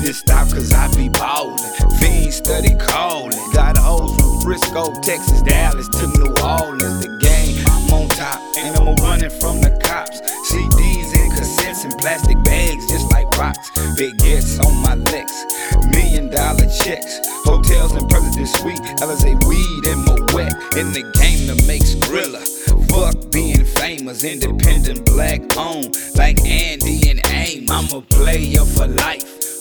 it stop cause I be ballin'. Fiends study callin'. Got hoes from Frisco, Texas, Dallas to New Orleans. The game, I'm on top, and I'm running from the cops. CDs and cassettes and plastic bags just like rocks. Big gets on my Lex, $1 million checks. Hotels and President Suite, Alizé weed and Moet. In the game to make Skrilla. Fuck being famous, independent, black owned, like Andy and AIM. I'm a player for life.